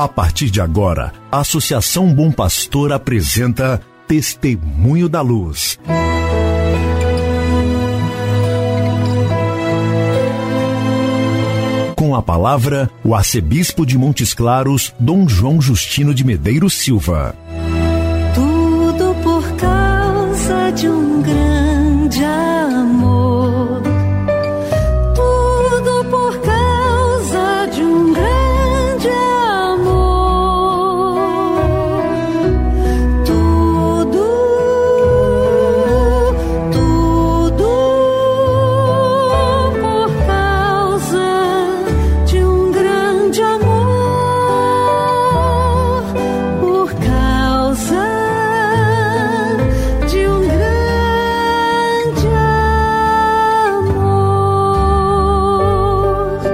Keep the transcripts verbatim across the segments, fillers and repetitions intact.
A partir de agora, a Associação Bom Pastor apresenta Testemunho da Luz. Com a palavra, o arcebispo de Montes Claros, Dom João Justino de Medeiros Silva. Tudo por causa de um grande amor. Tudo por causa de um grande amor. Tudo, tudo por causa de um grande amor. Por causa de um grande amor.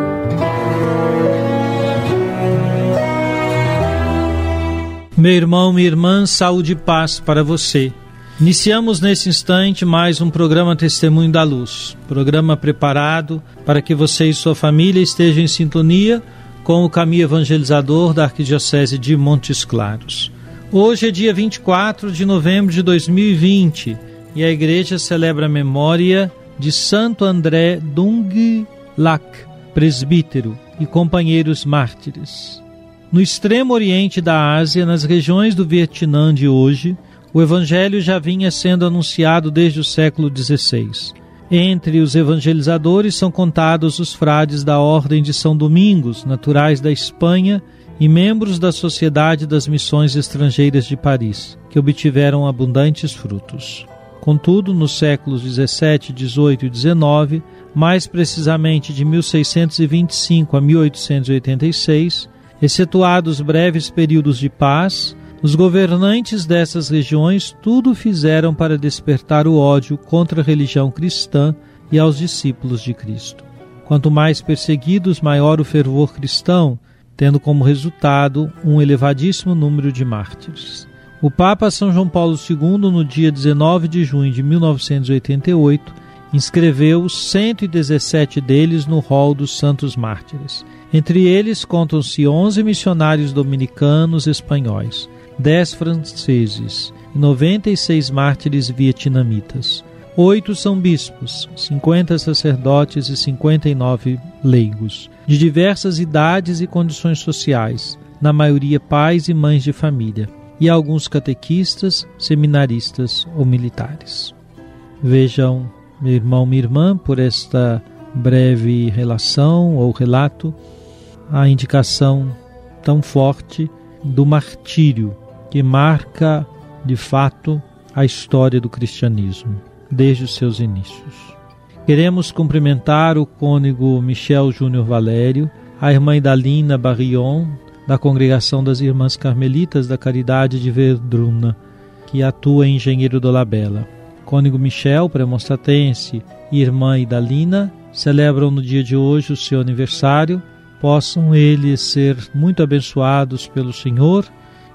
Meu irmão, minha irmã, saúde e paz para você. Iniciamos nesse instante mais um programa Testemunho da Luz. Programa preparado para que você e sua família estejam em sintonia com o caminho evangelizador da Arquidiocese de Montes Claros. Hoje é dia vinte e quatro de novembro de dois mil e vinte e a igreja celebra a memória de Santo André Dung Lac, presbítero e companheiros mártires. No extremo oriente da Ásia, nas regiões do Vietnã de hoje, o Evangelho já vinha sendo anunciado desde o século dezesseis. Entre os evangelizadores são contados os frades da Ordem de São Domingos, naturais da Espanha, e membros da Sociedade das Missões Estrangeiras de Paris, que obtiveram abundantes frutos. Contudo, nos séculos dezessete, dezoito e dezenove, mais precisamente de mil seiscentos e vinte e cinco a mil oitocentos e oitenta e seis, excetuados breves períodos de paz, os governantes dessas regiões tudo fizeram para despertar o ódio contra a religião cristã e aos discípulos de Cristo. Quanto mais perseguidos, maior o fervor cristão, tendo como resultado um elevadíssimo número de mártires. O Papa São João Paulo segundo, no dia dezenove de junho de mil novecentos e oitenta e oito, inscreveu cento e dezessete deles no rol dos santos mártires. Entre eles contam-se onze missionários dominicanos espanhóis, dez franceses e noventa e seis mártires vietnamitas. Oito são bispos, cinquenta sacerdotes e cinquenta e nove leigos, de diversas idades e condições sociais, na maioria pais e mães de família, e alguns catequistas, seminaristas ou militares. Vejam, meu irmão, minha irmã, por esta breve relação ou relato, a indicação tão forte do martírio que marca, de fato, a história do cristianismo, desde os seus inícios. Queremos cumprimentar o cônego Michel Júnior Valério, a irmã Idalina Barrion, da Congregação das Irmãs Carmelitas da Caridade de Verdruna, que atua em Engenheiro do Labela. Cônego Michel, premonstratense, e irmã Idalina celebram no dia de hoje o seu aniversário. Possam eles ser muito abençoados pelo Senhor,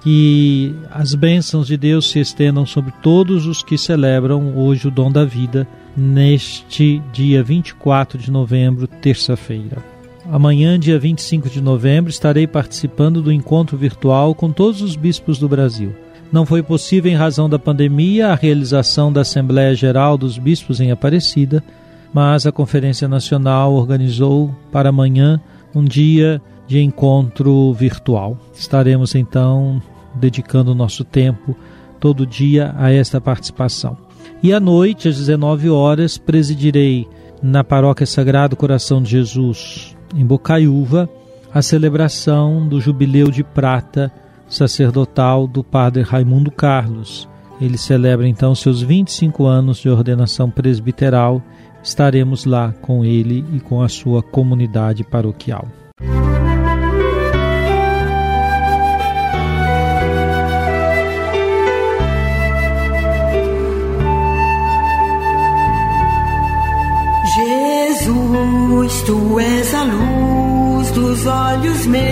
que as bênçãos de Deus se estendam sobre todos os que celebram hoje o dom da vida, neste dia vinte e quatro de novembro, terça-feira. Amanhã, dia vinte e cinco de novembro, estarei participando do encontro virtual com todos os bispos do Brasil. Não foi possível, em razão da pandemia, a realização da Assembleia Geral dos Bispos em Aparecida, mas a Conferência Nacional organizou para amanhã um dia de encontro virtual. Estaremos então dedicando o nosso tempo todo dia a esta participação. E à noite, às dezenove horas, presidirei na Paróquia Sagrado Coração de Jesus, em Bocaiúva, a celebração do Jubileu de Prata sacerdotal do Padre Raimundo Carlos. Ele celebra então seus vinte e cinco anos de ordenação presbiteral. Estaremos lá com ele e com a sua comunidade paroquial. Jesus, tu és a luz dos olhos meus.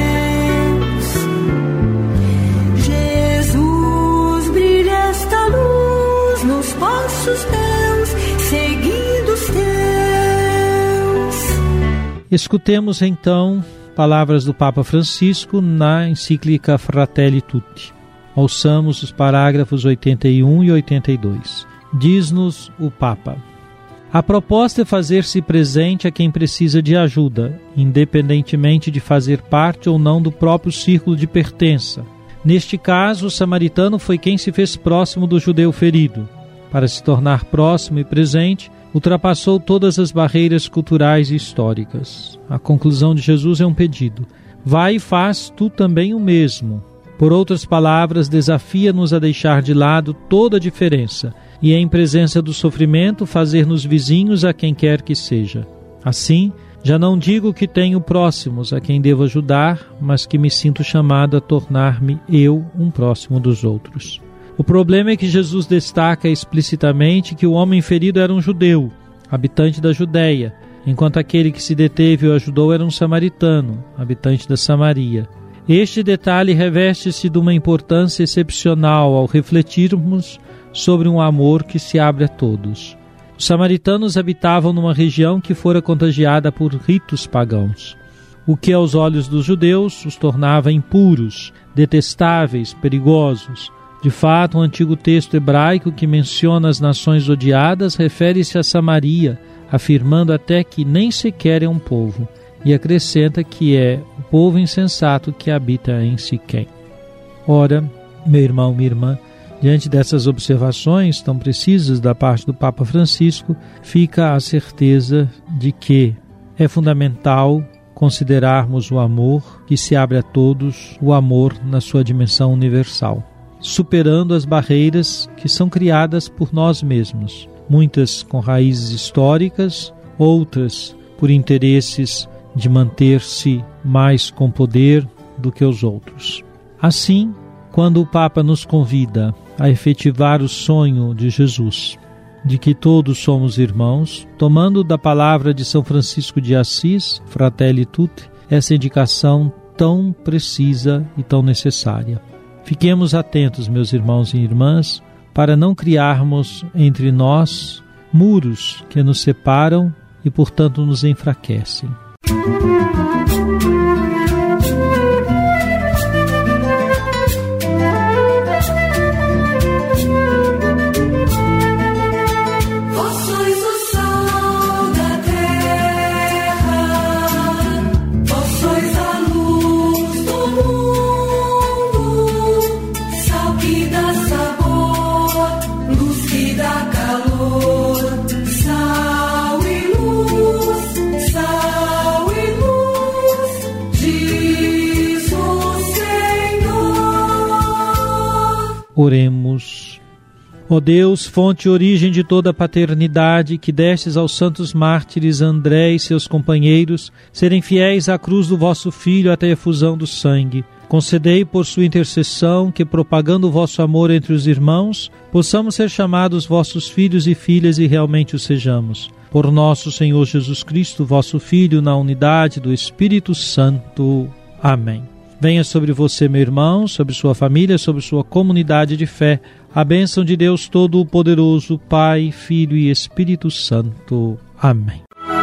Jesus, brilha esta luz nos passos teus, seguindo os teus. Escutemos então palavras do Papa Francisco na encíclica Fratelli Tutti. Ouçamos os parágrafos oitenta e um e oitenta e dois. Diz-nos o Papa: a proposta é fazer-se presente a quem precisa de ajuda, independentemente de fazer parte ou não do próprio círculo de pertença. Neste caso, o samaritano foi quem se fez próximo do judeu ferido. Para se tornar próximo e presente, ultrapassou todas as barreiras culturais e históricas. A conclusão de Jesus é um pedido: vai e faz tu também o mesmo. Por outras palavras, desafia-nos a deixar de lado toda a diferença e, em presença do sofrimento, fazer-nos vizinhos a quem quer que seja. Assim, já não digo que tenho próximos a quem devo ajudar, mas que me sinto chamado a tornar-me eu um próximo dos outros. O problema é que Jesus destaca explicitamente que o homem ferido era um judeu, habitante da Judéia, enquanto aquele que se deteve e o ajudou era um samaritano, habitante da Samaria. Este detalhe reveste-se de uma importância excepcional ao refletirmos sobre um amor que se abre a todos. Os samaritanos habitavam numa região que fora contagiada por ritos pagãos, o que aos olhos dos judeus os tornava impuros, detestáveis, perigosos. De fato, o antigo texto hebraico que menciona as nações odiadas refere-se a Samaria, afirmando até que nem sequer é um povo, e acrescenta que é o povo insensato que habita em Siquém. Ora, meu irmão, minha irmã, diante dessas observações tão precisas da parte do Papa Francisco, fica a certeza de que é fundamental considerarmos o amor que se abre a todos, o amor na sua dimensão universal, superando as barreiras que são criadas por nós mesmos, muitas com raízes históricas, outras por interesses de manter-se mais com poder do que os outros. Assim, quando o Papa nos convida a efetivar o sonho de Jesus, de que todos somos irmãos, tomando da palavra de São Francisco de Assis, Fratelli Tutti, essa indicação tão precisa e tão necessária. Fiquemos atentos, meus irmãos e irmãs, para não criarmos entre nós muros que nos separam e, portanto, nos enfraquecem. Oremos. Ó Deus, fonte e origem de toda a paternidade, que destes aos santos mártires André e seus companheiros serem fiéis à cruz do vosso Filho até a efusão do sangue, concedei por sua intercessão que, propagando o vosso amor entre os irmãos, possamos ser chamados vossos filhos e filhas e realmente o sejamos. Por nosso Senhor Jesus Cristo, vosso Filho, na unidade do Espírito Santo. Amém. Venha sobre você, meu irmão, sobre sua família, sobre sua comunidade de fé, a bênção de Deus Todo-Poderoso, Pai, Filho e Espírito Santo. Amém.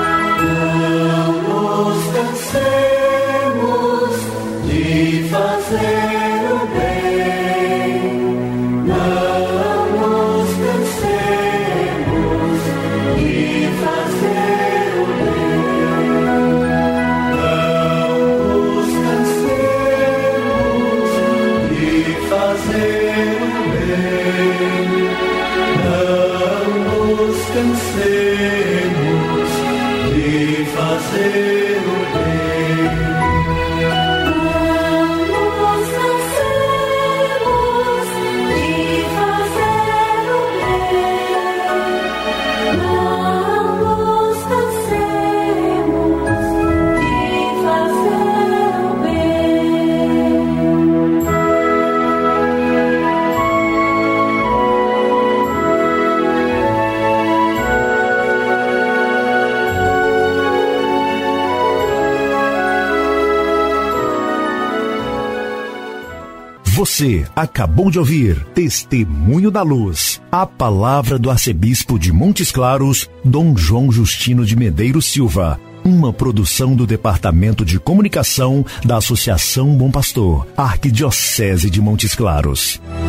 Não nos cansemos de fazer o bem, não nos cansemos de fazer o bem, não nos cansemos de fazer o bem, não nos cansemos de fazer o bem. Você acabou de ouvir Testemunho da Luz, a palavra do arcebispo de Montes Claros, Dom João Justino de Medeiros Silva. uma produção do Departamento de Comunicação da Associação Bom Pastor, Arquidiocese de Montes Claros.